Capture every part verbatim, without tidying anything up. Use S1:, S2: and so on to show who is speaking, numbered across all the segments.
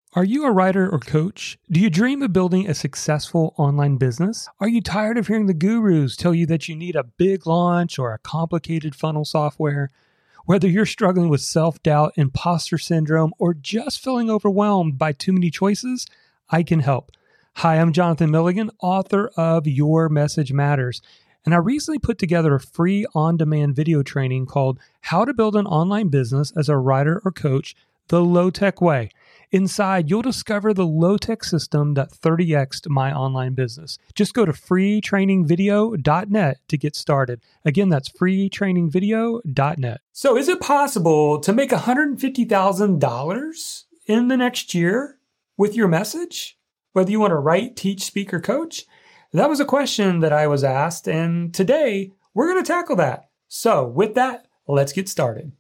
S1: Are you a writer or coach? Do you dream of building a successful online business? Are you tired of hearing the gurus tell you that you need a big launch or a complicated funnel software? Whether you're struggling with self-doubt, imposter syndrome, or just feeling overwhelmed by too many choices, I can help. Hi, I'm Jonathan Milligan, author of Your Message Matters. And I recently put together a free on-demand video training called How to Build an Online Business as a Writer or Coach the Low-Tech Way. Inside, you'll discover the low-tech system that thirty X'd my online business. Just go to free training video dot net to get started. Again, that's free training video dot net. So is it possible to make one hundred fifty thousand dollars in the next year with your message? Whether you want to write, teach, speak, or coach? That was a question that I was asked, and today we're going to tackle that. So with that, let's get started.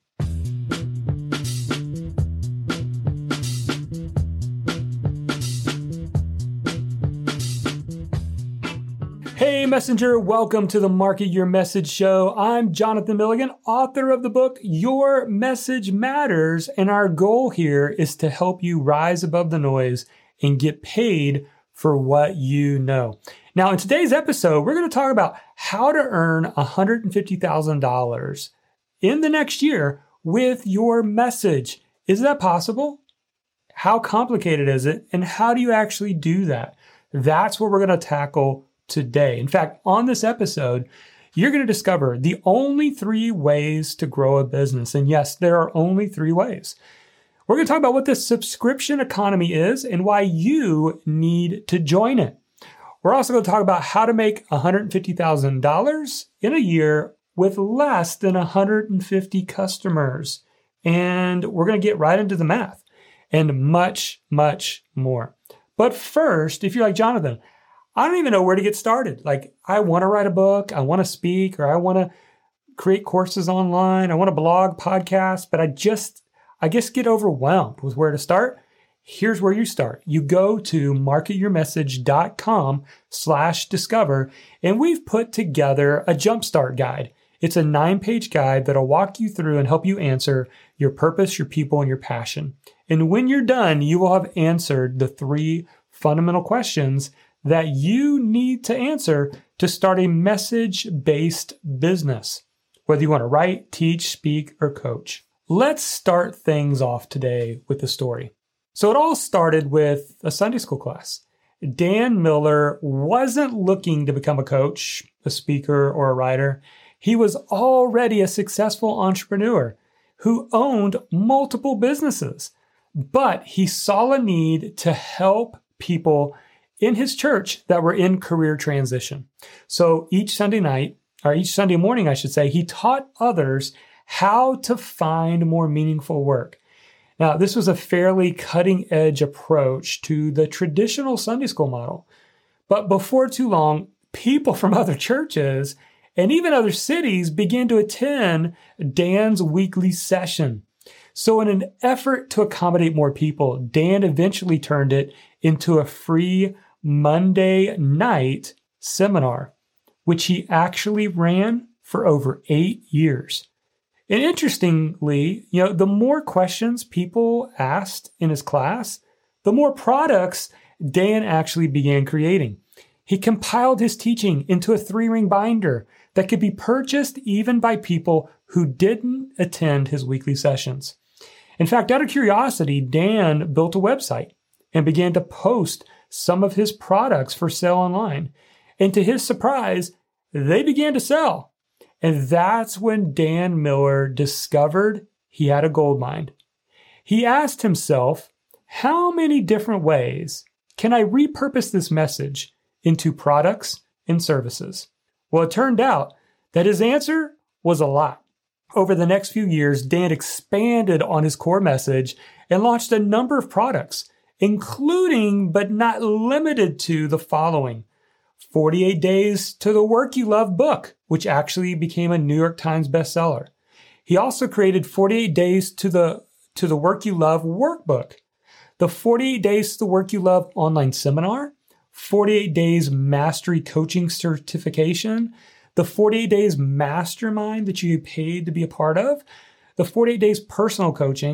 S1: Hey Messenger, welcome to the Market Your Message Show. I'm Jonathan Milligan, author of the book, Your Message Matters, and our goal here is to help you rise above the noise and get paid for what you know. Now, in today's episode, we're going to talk about how to earn one hundred fifty thousand dollars in the next year with your message. Is that possible? How complicated is it? And how do you actually do that? That's what we're going to tackle today. In fact, on this episode, you're going to discover the only three ways to grow a business. And yes, there are only three ways. We're going to talk about what the subscription economy is and why you need to join it. We're also going to talk about how to make one hundred fifty thousand dollars in a year with less than one hundred fifty customers. And we're going to get right into the math and much, much more. But first, if you're like Jonathan, I don't even know where to get started. Like, I want to write a book, I want to speak, or I want to create courses online, I want to blog, podcast, but I just, I just get overwhelmed with where to start. Here's where you start. You go to marketyourmessage.com slash discover, and we've put together a jumpstart guide. It's a nine-page guide that'll walk you through and help you answer your purpose, your people, and your passion. And when you're done, you will have answered the three fundamental questions that you need to answer to start a message-based business, whether you want to write, teach, speak, or coach. Let's start things off today with a story. So it all started with a Sunday school class. Dan Miller wasn't looking to become a coach, a speaker, or a writer. He was already a successful entrepreneur who owned multiple businesses, but he saw a need to help people in his church that were in career transition. So each Sunday night, or each Sunday morning, I should say, he taught others how to find more meaningful work. Now, this was a fairly cutting-edge approach to the traditional Sunday school model. But before too long, people from other churches and even other cities began to attend Dan's weekly session. So in an effort to accommodate more people, Dan eventually turned it into a free Monday night seminar, which he actually ran for over eight years. And interestingly, you know, the more questions people asked in his class, the more products Dan actually began creating. He compiled his teaching into a three-ring binder that could be purchased even by people who didn't attend his weekly sessions. In fact, out of curiosity, Dan built a website and began to post some of his products for sale online. And to his surprise, they began to sell. And that's when Dan Miller discovered he had a gold mine. He asked himself, how many different ways can I repurpose this message into products and services? Well, it turned out that his answer was a lot. Over the next few years, Dan expanded on his core message and launched a number of products, including but not limited to the following: forty-eight Days to the Work You Love book, which actually became a New York Times bestseller. He also created forty-eight Days to the to the Work You Love workbook, the forty-eight Days to the Work You Love online seminar, forty-eight Days Mastery Coaching Certification, the forty-eight Days Mastermind that you paid to be a part of, the forty-eight Days Personal Coaching,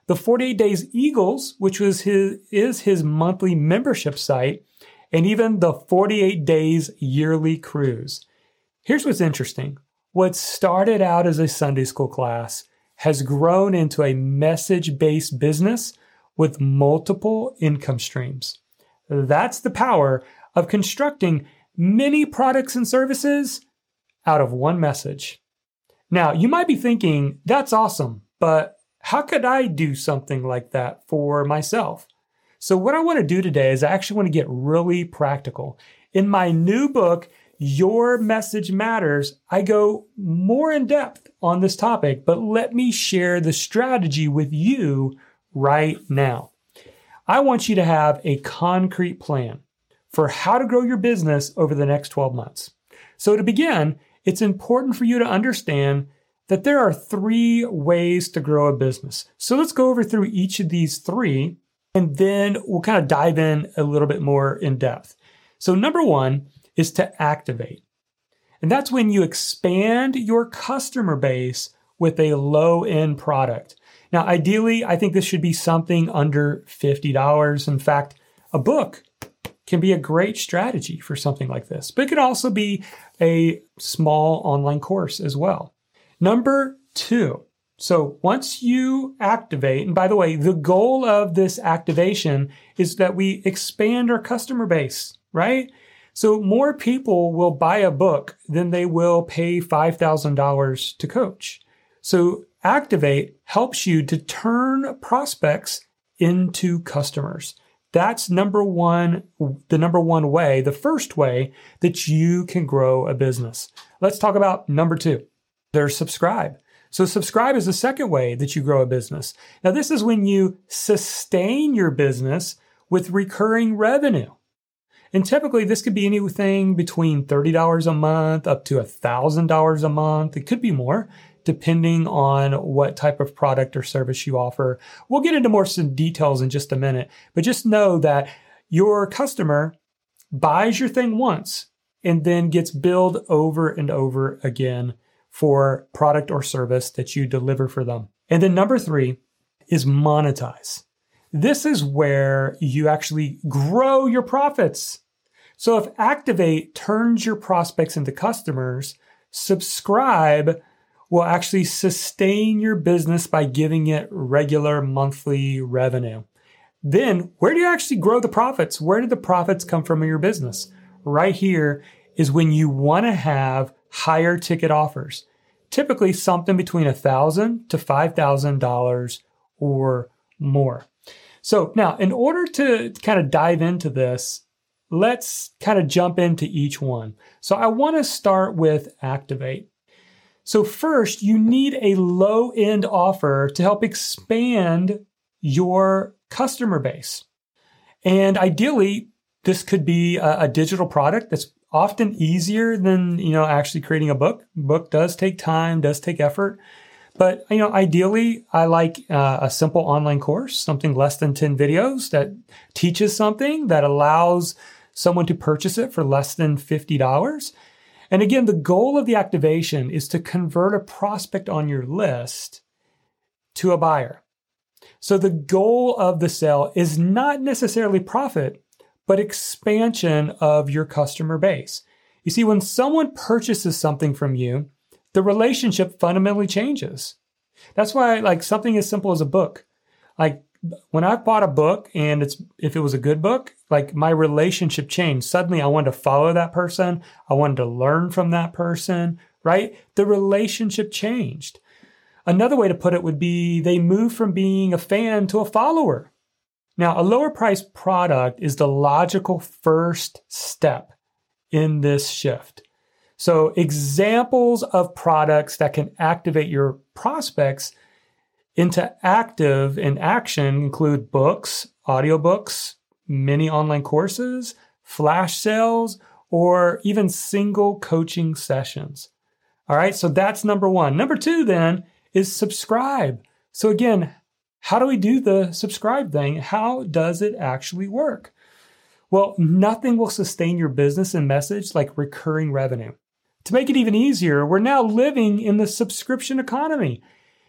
S1: the forty-eight Days Eagles, which was his is his monthly membership site, and even the forty-eight Days Yearly Cruise. Here's what's interesting. What started out as a Sunday school class has grown into a message-based business with multiple income streams. That's the power of constructing many products and services out of one message. Now, you might be thinking, that's awesome, but how could I do something like that for myself? So what I want to do today is I actually want to get really practical. In my new book, Your Message Matters, I go more in depth on this topic, but let me share the strategy with you right now. I want you to have a concrete plan for how to grow your business over the next twelve months. So to begin, it's important for you to understand that there are three ways to grow a business. So let's go over through each of these three, and then we'll kind of dive in a little bit more in depth. So number one is to activate. And that's when you expand your customer base with a low-end product. Now, ideally, I think this should be something under fifty dollars. In fact, a book can be a great strategy for something like this, but it could also be a small online course as well. Number two, so once you activate, and by the way, the goal of this activation is that we expand our customer base, right? So more people will buy a book than they will pay five thousand dollars to coach. So activate helps you to turn prospects into customers. That's number one, the number one way, the first way that you can grow a business. Let's talk about number two. There's subscribe. So subscribe is the second way that you grow a business. Now, this is when you sustain your business with recurring revenue. And typically, this could be anything between thirty dollars a month up to one thousand dollars a month. It could be more, depending on what type of product or service you offer. We'll get into more some details in just a minute, but just know that your customer buys your thing once and then gets billed over and over again for product or service that you deliver for them. And then number three is monetize. This is where you actually grow your profits. So if Activate turns your prospects into customers, Subscribe will actually sustain your business by giving it regular monthly revenue. Then where do you actually grow the profits? Where do the profits come from in your business? Right here is when you want to have higher ticket offers, typically something between one thousand dollars to five thousand dollars or more. So now, in order to kind of dive into this, let's kind of jump into each one. So I want to start with Activate. So first, you need a low-end offer to help expand your customer base. And ideally, this could be a, a digital product that's often easier than, you know, actually creating a book. Book does take time, does take effort. But, you know, ideally, I like uh, a simple online course, something less than ten videos that teaches something that allows someone to purchase it for less than fifty dollars. And again, the goal of the activation is to convert a prospect on your list to a buyer. So the goal of the sale is not necessarily profit, but expansion of your customer base. You see, when someone purchases something from you, the relationship fundamentally changes. That's why, like, something as simple as a book. Like, when I bought a book and it's if it was a good book, like, my relationship changed. Suddenly I wanted to follow that person. I wanted to learn from that person, right? The relationship changed. Another way to put it would be they moved from being a fan to a follower. Now, a lower priced product is the logical first step in this shift. So examples of products that can activate your prospects into active and action include books, audiobooks, mini online courses, flash sales, or even single coaching sessions. All right, so that's number one. Number two then is subscribe. So again, how do we do the subscribe thing? How does it actually work? Well, nothing will sustain your business and message like recurring revenue. To make it even easier, we're now living in the subscription economy.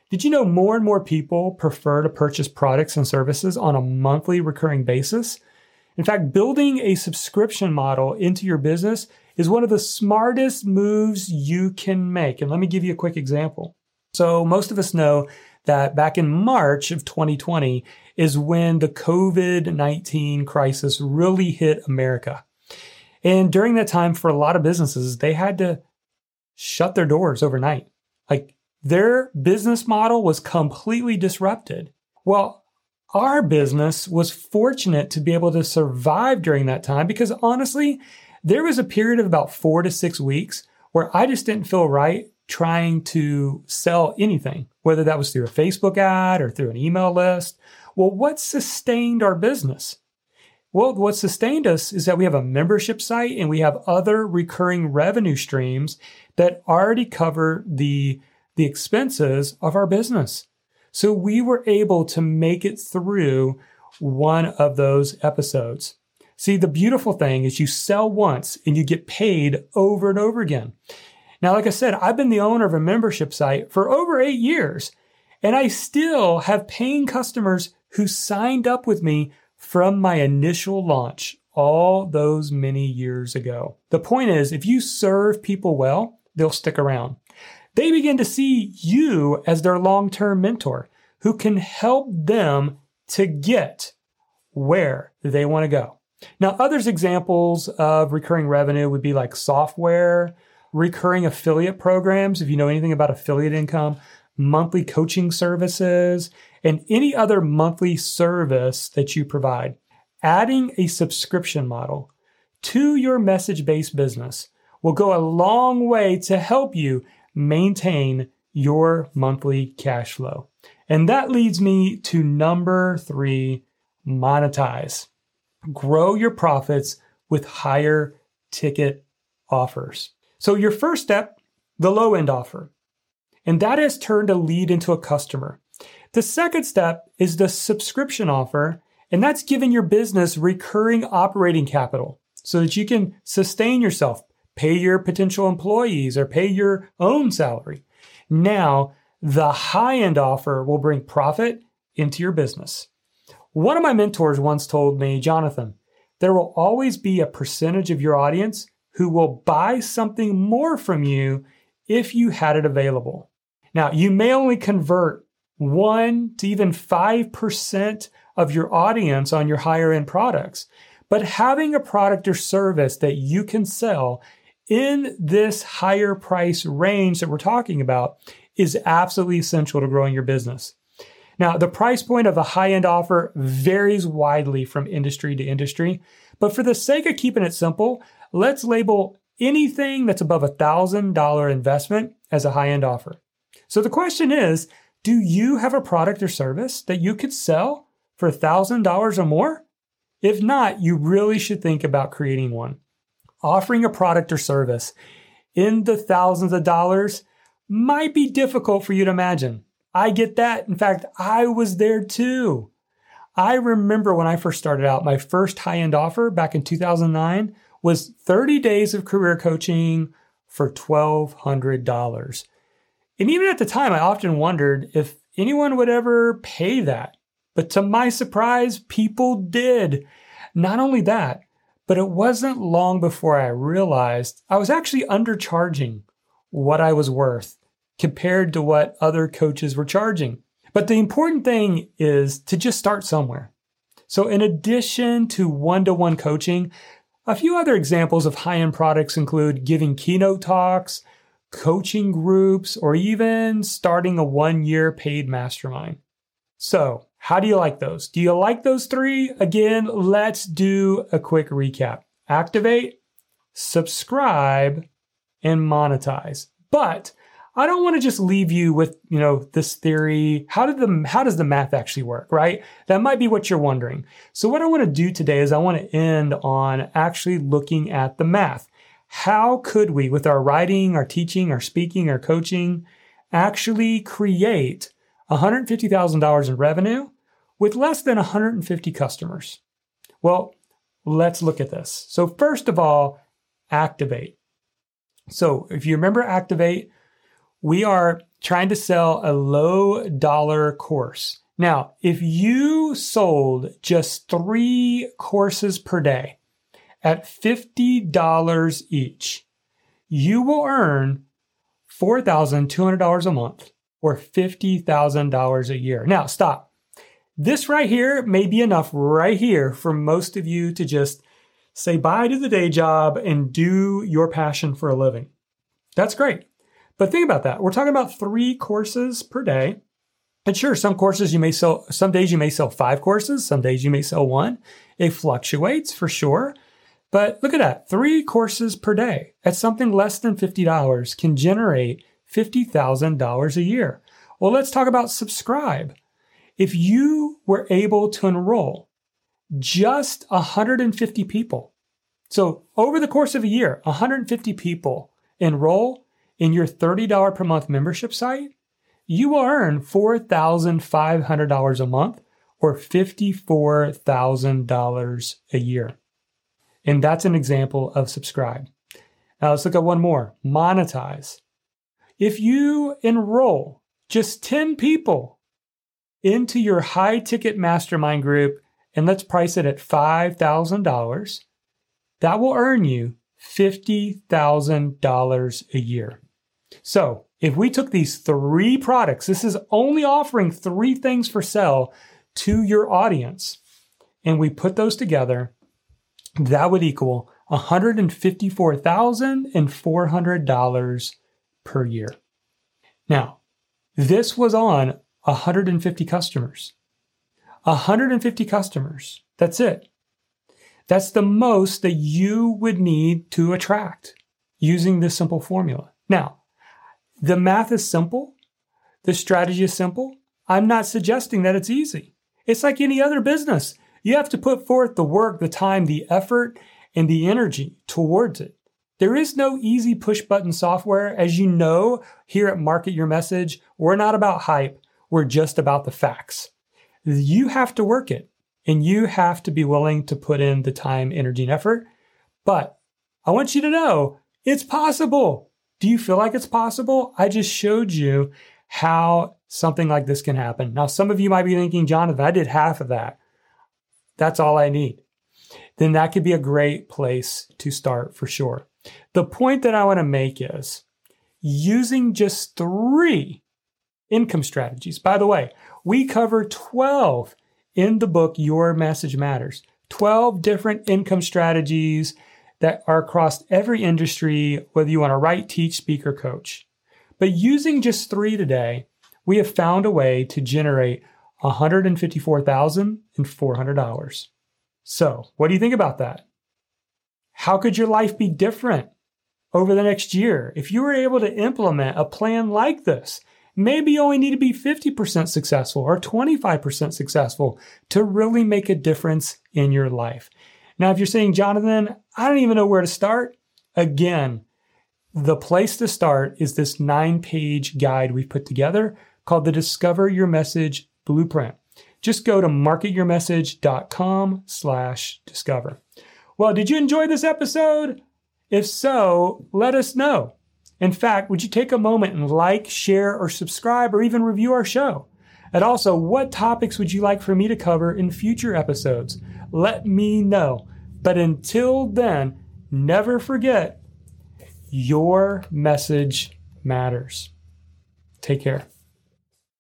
S1: Did you know more and more people prefer to purchase products and services on a monthly recurring basis? In fact, building a subscription model into your business is one of the smartest moves you can make. And let me give you a quick example. So most of us know that back in March of twenty twenty is when the covid nineteen crisis really hit America. And during that time, for a lot of businesses, they had to shut their doors overnight. Like their business model was completely disrupted. Well, our business was fortunate to be able to survive during that time because honestly, there was a period of about four to six weeks where I just didn't feel right trying to sell anything, whether that was through a Facebook ad or through an email list. Well, what sustained our business? Well, what sustained us is that we have a membership site and we have other recurring revenue streams that already cover the, the expenses of our business. So we were able to make it through one of those episodes. See, the beautiful thing is you sell once and you get paid over and over again. Now, like I said, I've been the owner of a membership site for over eight years, and I still have paying customers who signed up with me from my initial launch all those many years ago. The point is, if you serve people well, they'll stick around. They begin to see you as their long-term mentor who can help them to get where they want to go. Now, others examples of recurring revenue would be like software, recurring affiliate programs, if you know anything about affiliate income, monthly coaching services, and any other monthly service that you provide. Adding a subscription model to your message-based business will go a long way to help you maintain your monthly cash flow. And that leads me to number three, monetize. Grow your profits with higher ticket offers. So your first step, the low end offer, and that has turned a lead into a customer. The second step is the subscription offer, and that's giving your business recurring operating capital so that you can sustain yourself, pay your potential employees, or pay your own salary. Now, the high-end offer will bring profit into your business. One of my mentors once told me, Jonathan, there will always be a percentage of your audience who will buy something more from you if you had it available. Now, you may only convert one to even five percent of your audience on your higher end products, but having a product or service that you can sell in this higher price range that we're talking about is absolutely essential to growing your business. Now, the price point of a high-end offer varies widely from industry to industry, but for the sake of keeping it simple, let's label anything that's above a one thousand dollars investment as a high-end offer. So the question is, do you have a product or service that you could sell for one thousand dollars or more? If not, you really should think about creating one. Offering a product or service in the thousands of dollars might be difficult for you to imagine. I get that. In fact, I was there too. I remember when I first started out, my first high-end offer back in two thousand nine was thirty days of career coaching for twelve hundred dollars. And even at the time, I often wondered if anyone would ever pay that. But to my surprise, people did. Not only that, but it wasn't long before I realized I was actually undercharging what I was worth compared to what other coaches were charging. But the important thing is to just start somewhere. So in addition to one-to-one coaching, a few other examples of high-end products include giving keynote talks, coaching groups, or even starting a one-year paid mastermind. So how do you like those? Do you like those three? Again, let's do a quick recap. Activate, subscribe, and monetize. But I don't want to just leave you with, you know, this theory. How did the how does the math actually work, right? That might be what you're wondering. So what I want to do today is I want to end on actually looking at the math. How could we, with our writing, our teaching, our speaking, our coaching, actually create one hundred fifty thousand dollars in revenue with less than one hundred fifty customers? Well, let's look at this. So first of all, activate. So if you remember activate, we are trying to sell a low dollar course. Now, if you sold just three courses per day at fifty dollars each, you will earn four thousand two hundred dollars a month or fifty thousand dollars a year. Now, stop. This right here may be enough right here for most of you to just say bye to the day job and do your passion for a living. That's great. But think about that. We're talking about three courses per day. And sure, some courses you may sell, some days you may sell five courses, some days you may sell one. It fluctuates for sure. But look at that. Three courses per day at something less than fifty dollars can generate fifty thousand dollars a year. Well, let's talk about Subscribe. If you were able to enroll just one hundred fifty people, so over the course of a year, one hundred fifty people enroll in your thirty dollars per month membership site, you will earn four thousand five hundred dollars a month or fifty-four thousand dollars a year. And that's an example of Subscribe. Now let's look at one more, Monetize. If you enroll just ten people into your high ticket mastermind group, and let's price it at five thousand dollars, that will earn you fifty thousand dollars a year. So if we took these three products, this is only offering three things for sale to your audience, and we put those together, that would equal one hundred fifty-four thousand four hundred dollars per year. Now, this was on one hundred fifty customers. one hundred fifty customers. That's it. That's the most that you would need to attract using this simple formula. Now, the math is simple. The strategy is simple. I'm not suggesting that it's easy. It's like any other business. You have to put forth the work, the time, the effort, and the energy towards it. There is no easy push button software. As you know, here at Market Your Message, we're not about hype. We're just about the facts. You have to work it, and you have to be willing to put in the time, energy, and effort. But I want you to know it's possible. Do you feel like it's possible? I just showed you how something like this can happen. Now, some of you might be thinking, Jonathan, I did half of that. That's all I need. Then that could be a great place to start for sure. The point that I want to make is using just three income strategies. By the way, we cover twelve in the book, Your Message Matters. twelve different income strategies that are across every industry, whether you want to write, teach, speak, or coach. But using just three today, we have found a way to generate one hundred fifty-four thousand four hundred dollars. So what do you think about that? How could your life be different over the next year if you were able to implement a plan like this? Maybe you only need to be fifty percent successful or twenty-five percent successful to really make a difference in your life. Now, if you're saying, Jonathan, I don't even know where to start. Again, the place to start is this nine-page guide we've put together called the Discover Your Message Blueprint. Just go to marketyourmessage.com slash discover. Well, did you enjoy this episode? If so, let us know. In fact, would you take a moment and like, share, or subscribe, or even review our show? And also, what topics would you like for me to cover in future episodes? Let me know. But until then, never forget, your message matters. Take care.